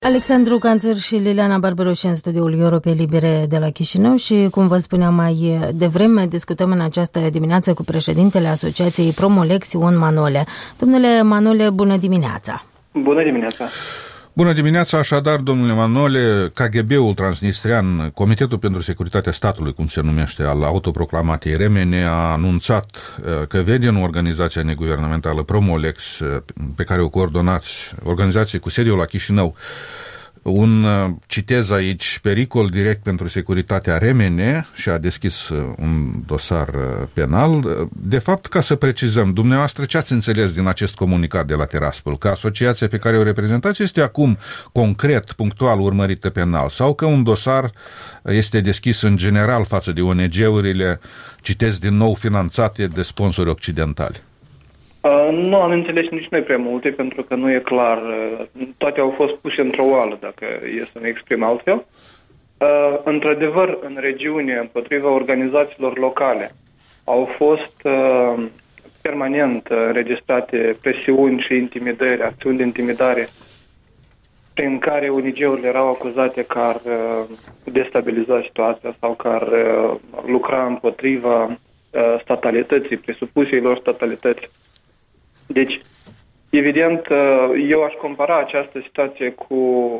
Alexandru Canțăr și Liliana Barbaroși în studioul Europei Libere de la Chișinău și, cum vă spuneam mai devreme, discutăm în această dimineață cu președintele Asociației Promolex, Ion Manole. Domnule Manole, bună dimineața! Bună dimineața! Bună dimineața, așadar, domnule Manole, KGB-ul transnistrian, Comitetul pentru Securitatea Statului, cum se numește, al autoproclamatei Remene, a anunțat că vede în organizația neguvernamentală Promolex, pe care o coordonați, organizație cu sediul la Chișinău, citez aici, pericol direct pentru securitatea Remene și a deschis un dosar penal. De fapt, ca să precizăm, dumneavoastră ce ați înțeles din acest comunicat de la Tiraspol? Că asociația pe care o reprezentați este acum concret, punctual urmărită penal sau că un dosar este deschis în general față de ONG-urile, citez din nou, finanțate de sponsori occidentali? Nu am înțeles nici noi prea multe, pentru că nu e clar. Toate au fost puse într-o oală, dacă e să ne exprim altfel. Într-adevăr, în regiune, împotriva organizațiilor locale, au fost permanent înregistrate presiuni și intimidări, acțiuni de intimidare, prin care ONG-urile erau acuzate că ar destabiliza situația sau că ar lucra împotriva statalității, presupuseilor statalități. Deci, evident, eu aș compara această situație cu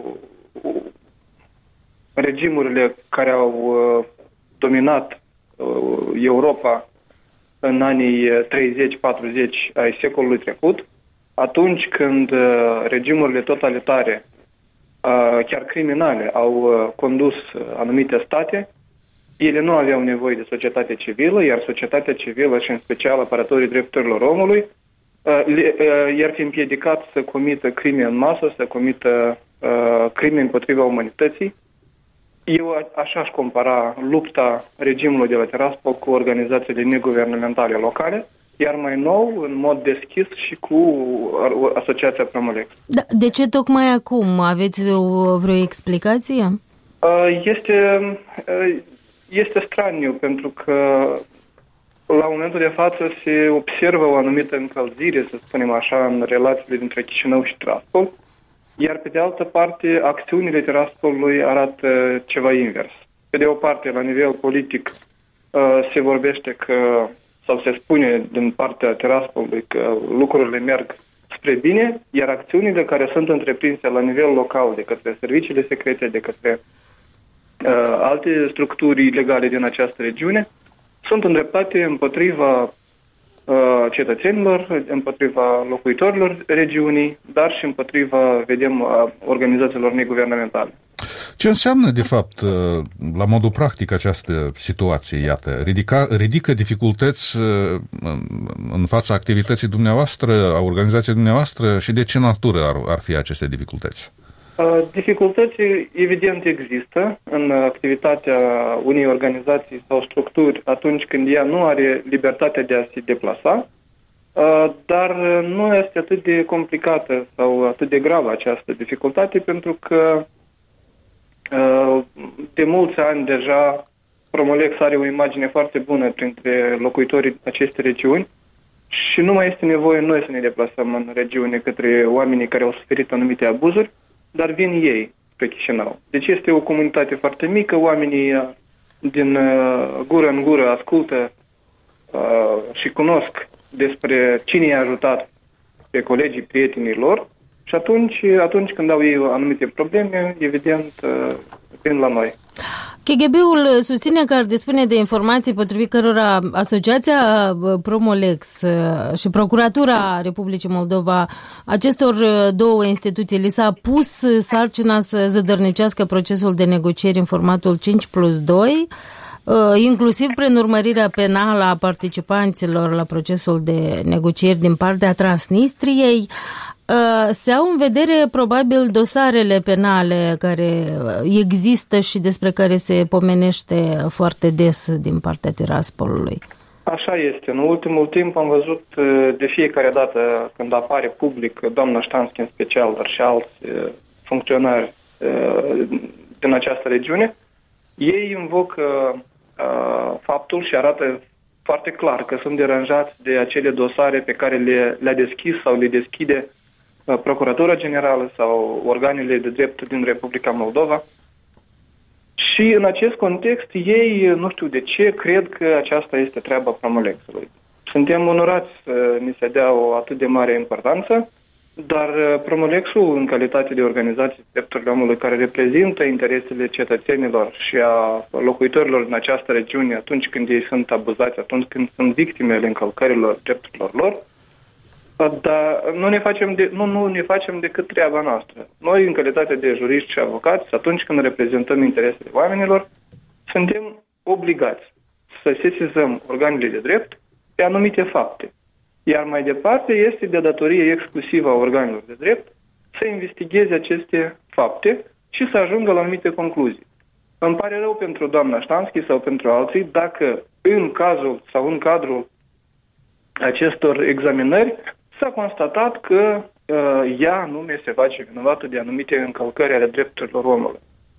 regimurile care au dominat Europa în anii 30-40 ai secolului trecut, atunci când regimurile totalitare, chiar criminale, au condus anumite state, ele nu aveau nevoie de societate civilă, iar societatea civilă și în special apărătorii drepturilor omului i-ar fi împiedicat să comită crime în masă, să comită crime împotriva umanității. Eu așa aș compara lupta regimului de la Tiraspol cu organizațiile neguvernamentale locale, iar mai nou, în mod deschis și cu Asociația Promolex. Da, de ce tocmai acum? Aveți vreo explicație? Este straniu, pentru că la momentul de față se observă o anumită încălzire, să spunem așa, în relațiile dintre Chișinău și Tiraspol, iar pe de altă parte, acțiunile Tiraspolului arată ceva invers. Pe de o parte, la nivel politic, se vorbește că, sau se spune din partea Tiraspolului că lucrurile merg spre bine, iar acțiunile care sunt întreprinse la nivel local de către serviciile secrete, de către alte structuri legale din această regiune, sunt îndreptate împotriva cetățenilor, împotriva locuitorilor regiunii, dar și împotriva, vedem, organizațiilor neguvernamentale. Ce înseamnă, de fapt, la modul practic această situație? Iată, ridică dificultăți în fața activității dumneavoastră, a organizației dumneavoastră și de ce natură ar fi aceste dificultăți? Dificultăți, evident, există în activitatea unei organizații sau structuri atunci când ea nu are libertatea de a se deplasa, dar nu este atât de complicată sau atât de gravă această dificultate, pentru că de mulți ani deja Promolex are o imagine foarte bună printre locuitorii acestei regiuni și nu mai este nevoie noi să ne deplasăm în regiune către oamenii care au suferit anumite abuzuri, dar vin ei pe Chișinău. Deci este o comunitate foarte mică, oamenii din gură în gură ascultă și cunosc despre cine i-a ajutat pe colegii, prietenii lor și atunci când au ei anumite probleme, evident, vin la noi. KGB-ul susține că ar dispune de informații potrivit cărora Asociația Promolex și Procuratura Republicii Moldova, acestor două instituții, li s-a pus sarcina să zădărnicească procesul de negocieri în formatul 5+2, inclusiv prin urmărirea penală a participanților la procesul de negocieri din partea Transnistriei. Se au în vedere probabil dosarele penale care există și despre care se pomenește foarte des din partea Tiraspolului. Așa este. În ultimul timp am văzut de fiecare dată când apare public doamna Ștanschi în special, dar și alți funcționari din această regiune, ei invocă faptul și arată foarte clar că sunt deranjați de acele dosare pe care le-a deschis sau le deschide Procuratura Generală sau organele de drept din Republica Moldova. Și în acest context, ei, nu știu de ce, cred că aceasta este treaba Promolexului. Suntem onorați să ni se dea o atât de mare importanță, dar Promolexul, în calitate de organizație drepturile omului care reprezintă interesele cetățenilor și a locuitorilor din această regiune atunci când ei sunt abuzați, atunci când sunt victimele încălcărilor drepturilor lor, dar nu ne facem decât treaba noastră. Noi, în calitate de juriști și avocați, atunci când reprezentăm interesele oamenilor, suntem obligați să sesizăm organele de drept pe anumite fapte. Iar mai departe este de datorie exclusivă a organelor de drept să investigheze aceste fapte și să ajungă la anumite concluzii. Îmi pare rău pentru doamna Ștanschi sau pentru alții dacă în cazul sau în cadrul acestor examinări s-a constatat că ea nume se face vinovată de anumite încălcări ale drepturilor omului.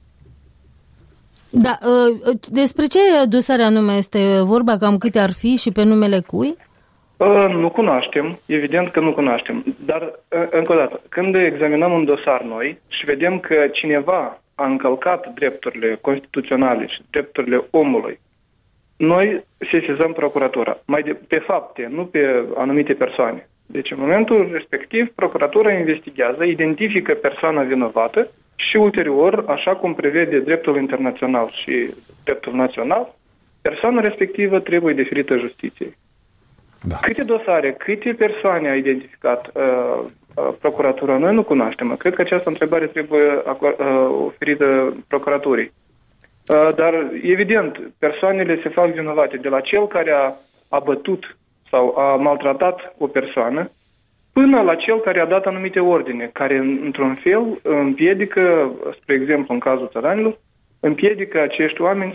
Da, despre ce dosare anume este vorba, cam câte ar fi și pe numele cui? Nu cunoaștem, evident că nu cunoaștem, dar, încă o dată, când examinăm un dosar noi și vedem că cineva a încălcat drepturile constituționale și drepturile omului, noi sesizăm procuratura, pe fapte, nu pe anumite persoane. Deci, în momentul respectiv, procuratura investigează, identifică persoana vinovată și ulterior, așa cum prevede dreptul internațional și dreptul național, persoana respectivă trebuie deferită justiției. Da. Câte dosare, câte persoane a identificat procuratura? Noi nu cunoaștem. Cred că această întrebare trebuie oferită procuraturii. Dar, evident, persoanele se fac vinovate de la cel care a bătut sau a maltratat o persoană până la cel care a dat anumite ordine, care, într-un fel, împiedică, spre exemplu, în cazul țăranilor, împiedică acești oameni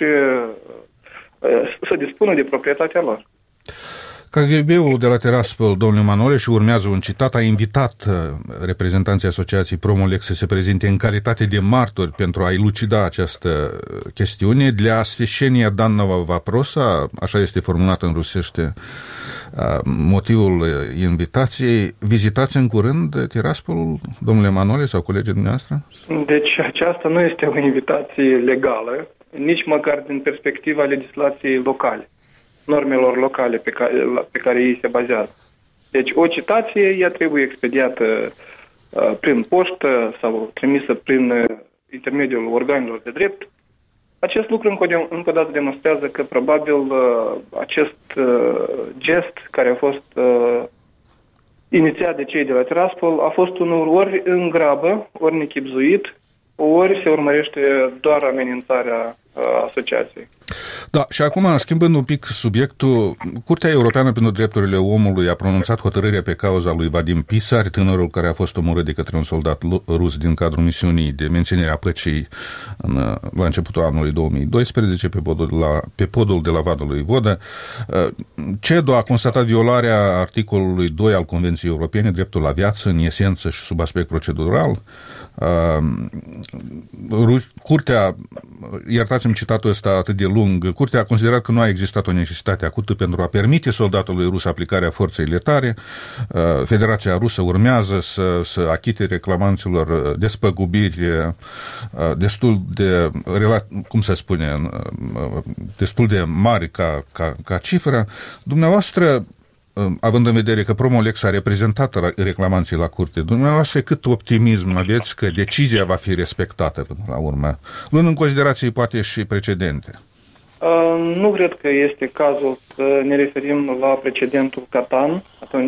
să dispună de proprietatea lor. KGB-ul de la Tiraspol, domnule Manole, și urmează un citat, a invitat reprezentanții Asociației Promolex să se prezinte în calitate de martori pentru a elucida această chestiune. Для освещения данного вопроса, așa este formulat în rusește motivul invitației, vizitați în curând Tiraspolul, domnule Manole, sau colegii dumneavoastră? Deci aceasta nu este o invitație legală, nici măcar din perspectiva legislației locale, normelor locale pe care ei se bazează. Deci o citație, ea trebuie expediată prin poștă sau trimisă prin intermediul organelor de drept. Acest lucru încă o dată demonstrează că probabil acest gest care a fost inițiat de cei de la Tiraspol a fost unul ori în grabă, ori nechibzuit, ori se urmărește doar amenințarea asociației. Da, și acum, schimbând un pic subiectul, Curtea Europeană pentru Drepturile Omului a pronunțat hotărârea pe cauza lui Vadim Pisar, tânărul care a fost omorât de către un soldat rus din cadrul misiunii de menținere a păcii la începutul anului 2012 pe podul de la Vadul lui Vodă. CEDO a constatat violarea articolului 2 al Convenției Europene, dreptul la viață, în esență și sub aspect procedural. Curtea, iertați-mi citatul ăsta atât de lung, Curtea a considerat că nu a existat o necesitate acută pentru a permite soldatului rus aplicarea forței letare. Federația Rusă urmează să achite reclamanților despăgubiri destul de, cum se spune, destul de mari ca cifră. Dumneavoastră, având în vedere că Promolex a reprezentat reclamanții la curte, dumneavoastră cât optimism aveți că decizia va fi respectată până la urmă, luând în considerație poate și precedente? Nu cred că este cazul să ne referim la precedentul Catan.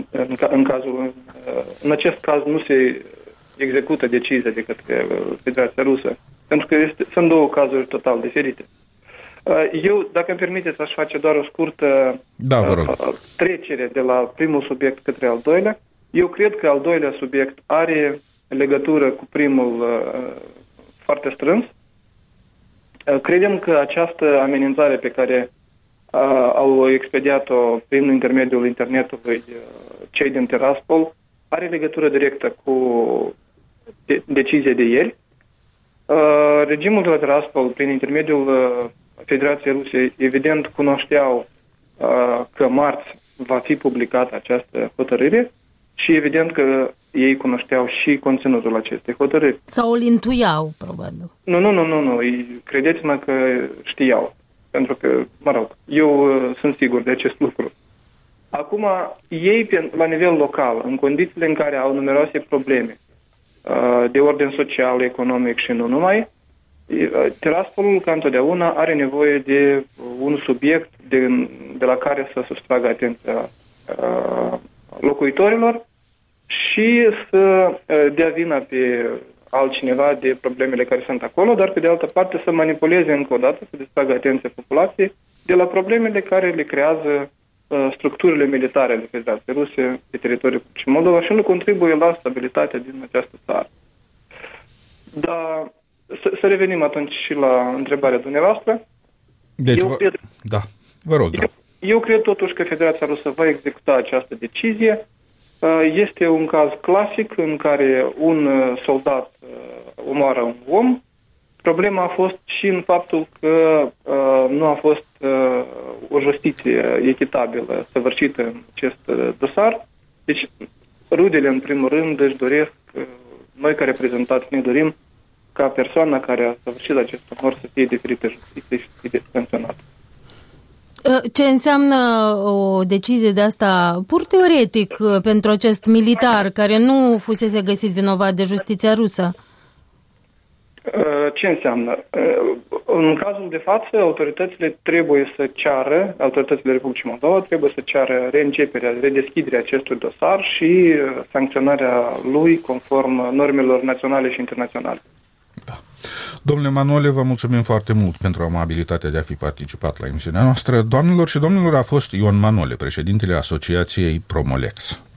În acest caz nu se execută decizia de către Federația Rusă, pentru că sunt două cazuri total diferite. Eu, dacă îmi permiteți, aș face doar o scurtă trecere de la primul subiect către al doilea. Eu cred că al doilea subiect are legătură cu primul foarte strâns. Credem că această amenințare pe care au expediat-o prin intermediul internetului cei din Tiraspol are legătură directă cu decizia de ieri. Regimul de la Tiraspol, prin intermediul Federației Ruse, evident cunoșteau că marți va fi publicată această hotărâre și evident că ei cunoșteau și conținutul acestei hotărâri. Sau îl intuiau, probabil. Nu. Credeți-mă că știau. Pentru că, eu sunt sigur de acest lucru. Acum, ei, la nivel local, în condițiile în care au numeroase probleme de ordin social, economic și nu numai, Tiraspolul, ca întotdeauna, are nevoie de un subiect de la care să sustragă atenția locuitorilor și să dea vina pe altcineva de problemele care sunt acolo, dar pe de altă parte să manipuleze încă o dată, să distragă atenția populației de la problemele care le creează structurile militare ale Federației Ruse pe teritoriul Moldova și nu contribuie la stabilitatea din această țară. Dar să revenim atunci și la întrebarea dumneavoastră. Deci, vă rog. Eu cred totuși că Federația Rusă va executa această decizie. Este un caz clasic în care un soldat omoară un om. Problema a fost și în faptul că nu a fost o justiție echitabilă săvârșită în acest dosar. Deci, rudele, în primul rând, își doresc, noi ca reprezentanți ne dorim ca persoana care a săvârșit acest omor să fie diferită justiție și să fie sancționată. Ce înseamnă o decizie de asta pur teoretic pentru acest militar care nu fusese găsit vinovat de justiția rusă? Ce înseamnă? În cazul de față, autoritățile Republicii Moldova trebuie să ceară redeschiderea acestui dosar și sancționarea lui conform normelor naționale și internaționale. Da. Domnule Manole, vă mulțumim foarte mult pentru amabilitatea de a fi participat la emisiunea noastră. Doamnelor și domnilor, a fost Ion Manole, președintele Asociației Promolex.